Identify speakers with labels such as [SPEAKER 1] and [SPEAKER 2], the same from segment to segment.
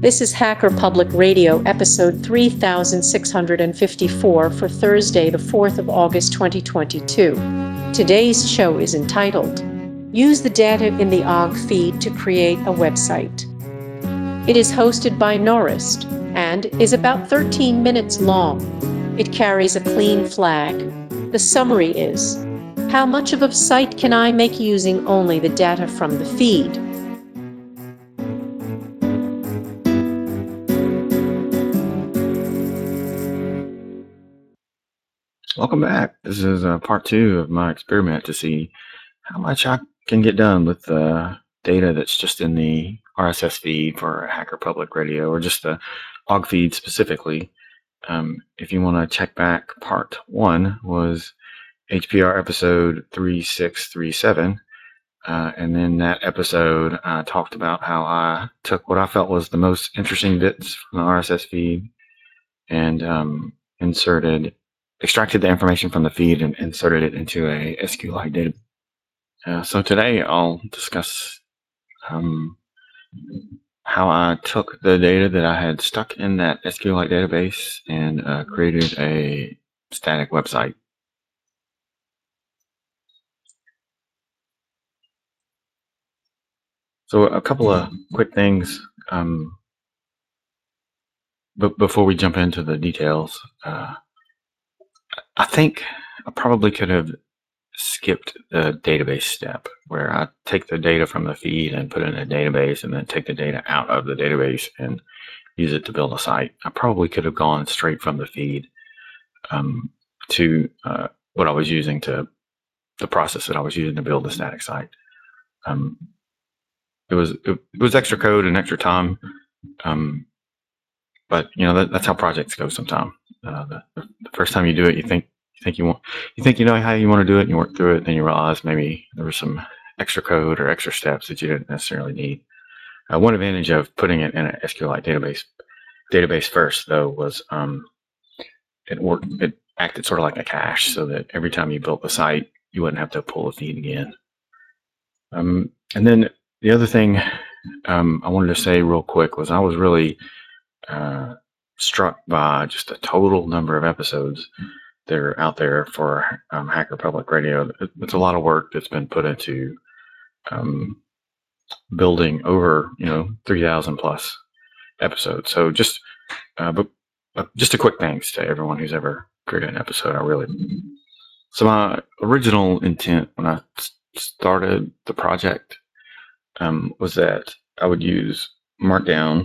[SPEAKER 1] This is Hacker Public Radio, episode 3654 for Thursday, the 4th of August, 2022. Today's show is entitled, Use the Data in the OGG Feed to Create a Website. It is hosted by Norist and is about 13 minutes long. It carries a clean flag. The summary is, how much of a site can I make using only the data from the feed?
[SPEAKER 2] Welcome back. This is part 2 of my experiment to see how much I can get done with the data that's just in the RSS feed for Hacker Public Radio, or just the OGG feed specifically. If you want to check back, part 1 was HPR episode 3637, and then that episode I talked about how I took what I felt was the most interesting bits from the RSS feed and extracted the information from the feed and inserted it into a SQLite database. So today I'll discuss how I took the data that I had stuck in that SQLite database and created a static website. So a couple of quick things before we jump into the details. I think I probably could have skipped the database step where I take the data from the feed and put it in a database and then take the data out of the database and use it to build a site. I probably could have gone straight from the feed to what I was using to the process that I was using to build the static site. It was extra code and extra time, but that's how projects go sometimes. The first time you do it, you think you know how you want to do it, and you work through it, and then you realize maybe there was some extra code or extra steps that you didn't necessarily need. One advantage of putting it in an SQLite database first, though, was it acted sort of like a cache, so that every time you built the site, you wouldn't have to pull the feed again. And then the other thing I wanted to say real quick was I was really struck by just the total number of episodes that are out there for Hacker Public Radio. It's a lot of work that's been put into building over 3,000 plus episodes. So just a quick thanks to everyone who's ever created an episode. So my original intent when I started the project was that I would use Markdown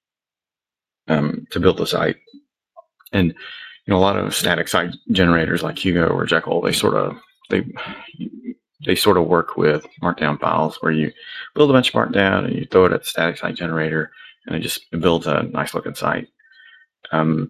[SPEAKER 2] to build the site. And a lot of static site generators like Hugo or Jekyll, they sort of work with Markdown files where you build a bunch of Markdown and you throw it at the static site generator, and it builds a nice looking site. I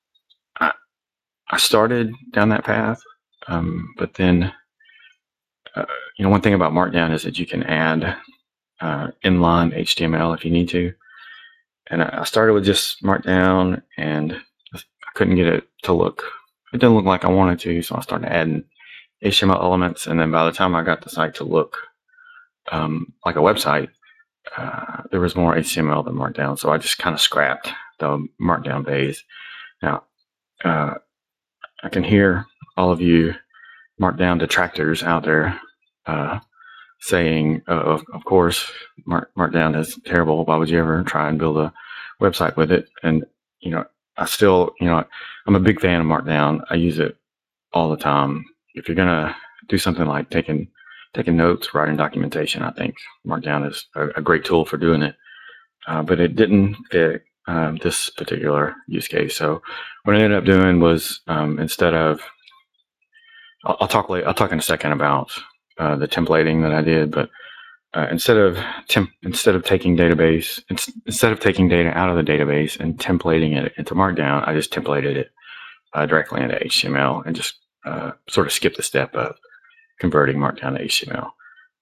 [SPEAKER 2] started down that path, but then one thing about Markdown is that you can add inline HTML if you need to. And I started with just Markdown, and I couldn't get it to look. It didn't look like I wanted to, so I started adding HTML elements. And then by the time I got the site to look like a website, there was more HTML than Markdown. So I just kind of scrapped the Markdown phase. Now, I can hear all of you Markdown detractors out there saying, of course, Markdown is terrible. Why would you ever try and build a website with it? And, I still, I'm a big fan of Markdown. I use it all the time. If you're going to do something like taking notes, writing documentation, I think Markdown is a great tool for doing it. But it didn't fit this particular use case. So what I ended up doing was instead of, I'll talk in a second about the templating that I did, but instead of taking data out of the database and templating it into Markdown, I just templated it directly into HTML and just sort of skipped the step of converting Markdown to HTML.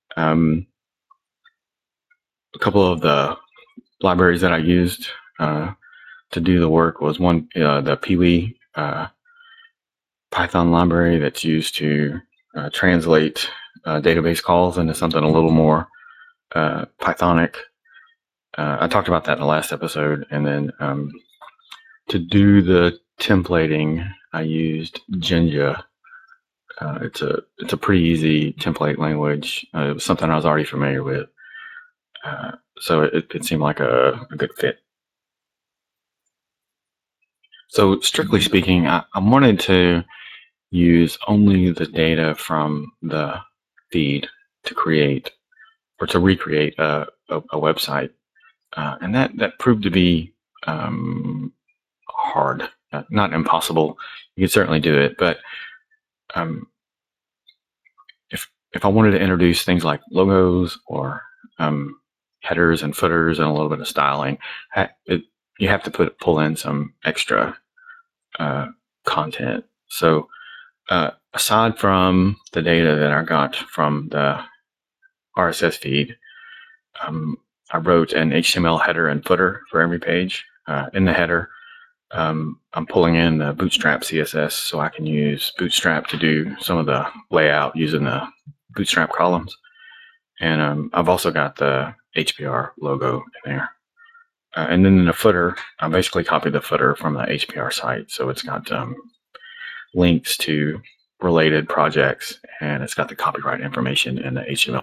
[SPEAKER 2] A couple of the libraries that I used to do the work was one, the Peewee Python library that's used to translate database calls into something a little more Pythonic. I talked about that in the last episode, and then to do the templating, I used Jinja. It's a pretty easy template language. It was something I was already familiar with, so it seemed like a good fit. So strictly speaking, I wanted to use only the data from the feed to create or to recreate a website, and that proved to be hard, not impossible. You could certainly do it, but um, if I wanted to introduce things like logos or headers and footers and a little bit of styling, you have to pull in some extra content. So aside from the data that I got from the RSS feed, I wrote an HTML header and footer for every page. In the header, I'm pulling in the Bootstrap CSS so I can use Bootstrap to do some of the layout using the Bootstrap columns. And I've also got the HPR logo in there. And then in the footer, I basically copied the footer from the HPR site. So it's got links to related projects, and it's got the copyright information in the HTML.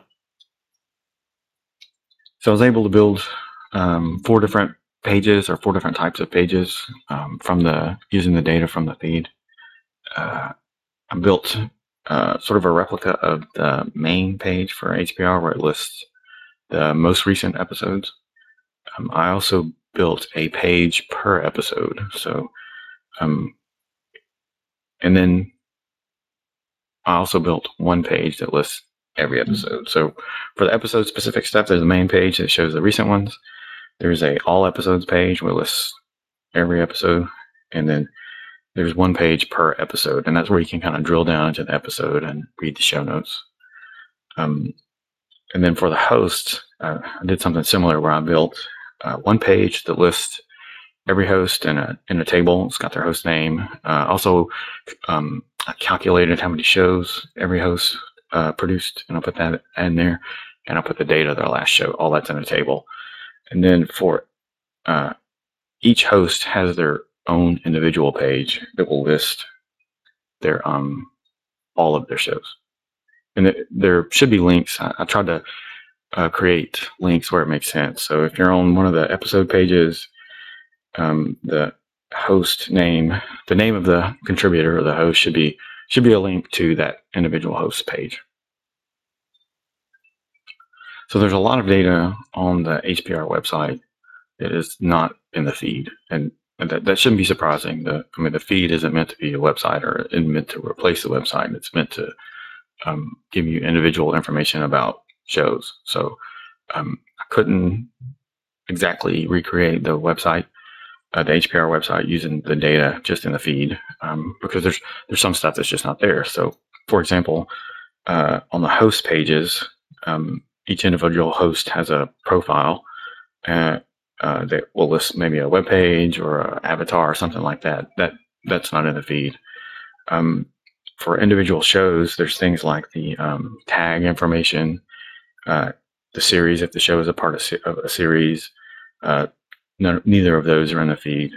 [SPEAKER 2] So I was able to build 4 different pages or 4 different types of pages using the data from the feed. I built sort of a replica of the main page for HPR where it lists the most recent episodes. I also built a page per episode. So, and then I also built one page that lists every episode. So for the episode specific stuff, there's a main page that shows the recent ones. There's a all episodes page where it lists every episode. And then there's one page per episode. And that's where you can kind of drill down into the episode and read the show notes. And then for the host, I did something similar where I built one page that lists every host in a table. It's got their host name. Also, I calculated how many shows every host produced, and I'll put that in there. And I'll put the date of their last show. All that's in a table. And then for each host has their own individual page that will list their all of their shows. And there should be links. I tried to create links where it makes sense. So if you're on one of the episode pages, the host name, the name of the contributor or the host should be a link to that individual host page. So there's a lot of data on the HPR website that is not in the feed, and that shouldn't be surprising. The feed isn't meant to be a website or isn't meant to replace the website. It's meant to give you individual information about shows. So I couldn't exactly recreate the website, the HPR website, using the data just in the feed because there's some stuff that's just not there. So, for example, on the host pages, each individual host has a profile that will list maybe a web page or an avatar or something like that. That's not in the feed. For individual shows, there's things like the tag information, the series, if the show is a part of a series. Neither of those are in the feed.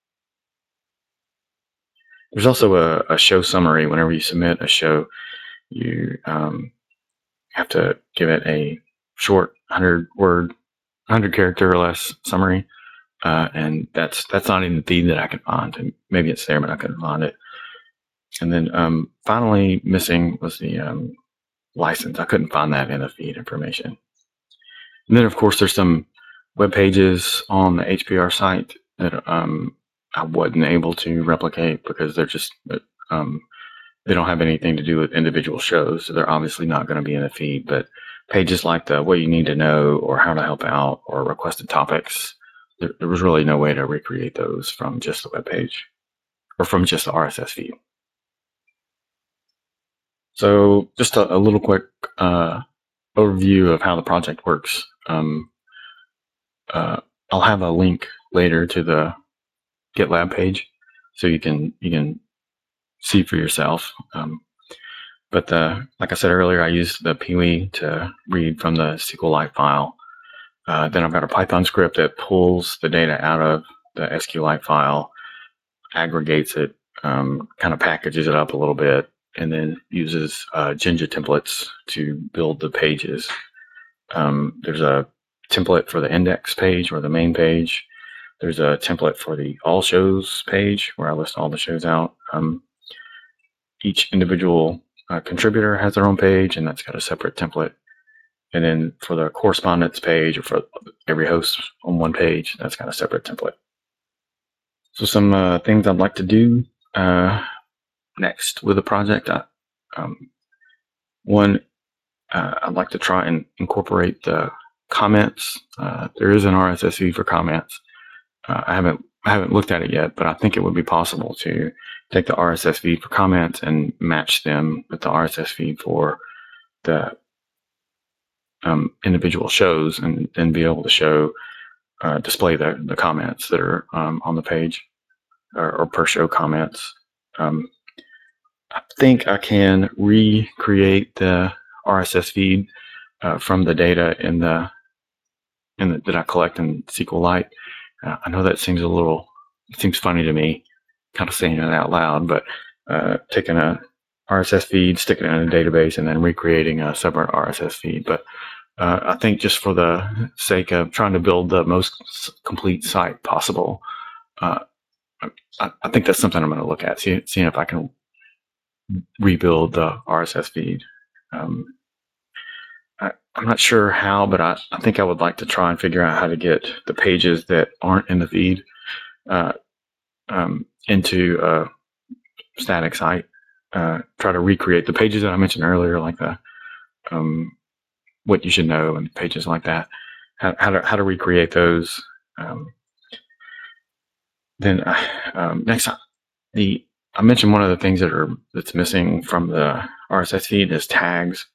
[SPEAKER 2] There's also a show summary. Whenever you submit a show, you have to give it a short 100 character or less summary, and that's not in the feed that I can find. And maybe it's there, but I couldn't find it. And then finally missing was the license. I couldn't find that in the feed information. And then, of course, there's some web pages on the HPR site that I wasn't able to replicate because they're just they don't have anything to do with individual shows, so they're obviously not going to be in the feed. But pages like the what you need to know or how to help out or requested topics, there was really no way to recreate those from just the web page or from just the RSS feed. So just a little quick overview of how the project works. I'll have a link later to the GitLab page, so you can see for yourself. But like I said earlier, I used the Pewee to read from the SQLite file. Then I've got a Python script that pulls the data out of the SQLite file, aggregates it, kind of packages it up a little bit, and then uses Jinja templates to build the pages. There's a template for the index page or the main page. There's a template for the all shows page where I list all the shows out. Each individual contributor has their own page, and that's got a separate template. And then for the correspondence page, or for every host on one page, that's got a separate template. So some things I'd like to do next with the project. One, I'd like to try and incorporate the comments. There is an RSS feed for comments. I haven't looked at it yet, but I think it would be possible to take the RSS feed for comments and match them with the RSS feed for the individual shows, and then be able to show display the comments that are on the page, or per show comments. I think I can recreate the RSS feed from the data in the that I collect in SQLite. I know that seems funny to me, kind of saying it out loud, but taking a RSS feed, sticking it in a database, and then recreating a separate RSS feed. But I think just for the sake of trying to build the most complete site possible, I think that's something I'm going to look at, seeing if I can rebuild the RSS feed. I'm not sure how, but I think I would like to try and figure out how to get the pages that aren't in the feed into a static site. Try to recreate the pages that I mentioned earlier, like the what you should know and pages like that. How to recreate those. Then next, I mentioned one of the things that's missing from the RSS feed is tags.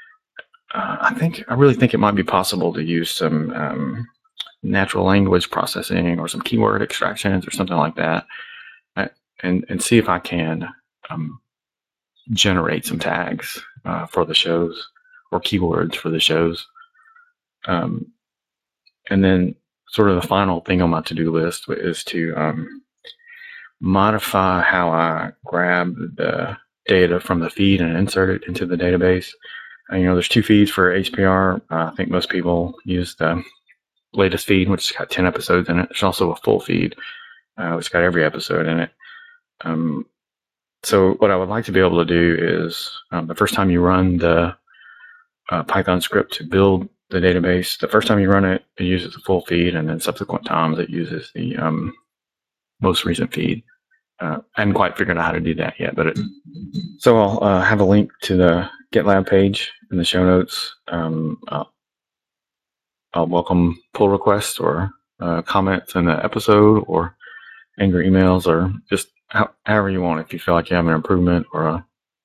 [SPEAKER 2] I really think it might be possible to use some natural language processing or some keyword extractions or something like that, and see if I can generate some tags for the shows, or keywords for the shows. And then sort of the final thing on my to-do list is to modify how I grab the data from the feed and insert it into the database. There's two feeds for HPR. I think most people use the latest feed, which has got 10 episodes in it. There's also a full feed, which has got every episode in it. So what I would like to be able to do is, the first time you run the Python script to build the database, the first time you run it, it uses the full feed, and then subsequent times it uses the most recent feed. I haven't quite figured out how to do that yet, so I'll have a link to the GitLab page in the show notes. I'll welcome pull requests or comments in the episode, or angry emails, or just however you want. If you feel like you have an improvement, or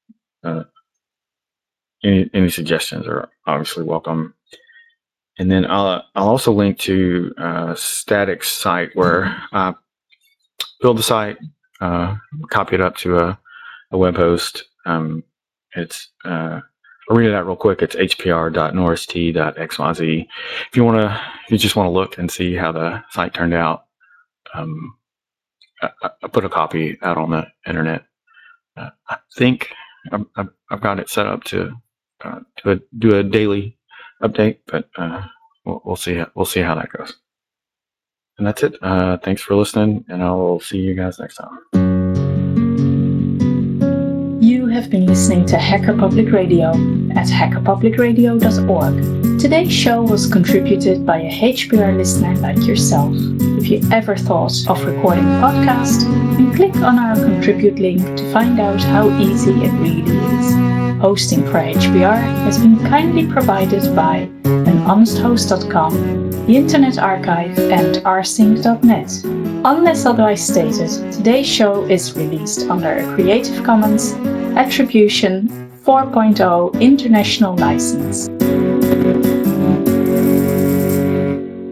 [SPEAKER 2] any suggestions are obviously welcome. And then I'll also link to a static site where I build the site, copy it up to a web host. I'll read it out real quick. It's hpr.norst.xyz. If you just want to look and see how the site turned out, I put a copy out on the internet. I think I've got it set up to do a daily update, but we'll see how that goes. And that's it. Thanks for listening, and I'll see you guys next time.
[SPEAKER 3] You have been listening to Hacker Public Radio at hackerpublicradio.org. Today's show was contributed by a HPR listener like yourself. If you ever thought of recording a podcast, then click on our contribute link to find out how easy it really is. Hosting for HPR has been kindly provided by anhonesthost.com, the Internet Archive, and rsync.net. Unless otherwise stated, today's show is released under a Creative Commons Attribution 4.0 International License.